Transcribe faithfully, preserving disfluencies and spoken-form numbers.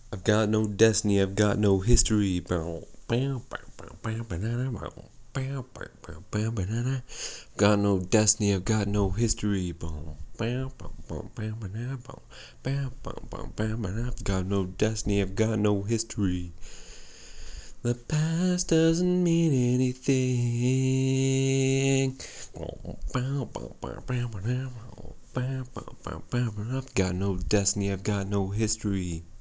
I've got no destiny, I've got no history. Got no destiny, I've got no history. I've got no destiny, I've got no history. The past doesn't mean anything. I've got no destiny, I've got no history.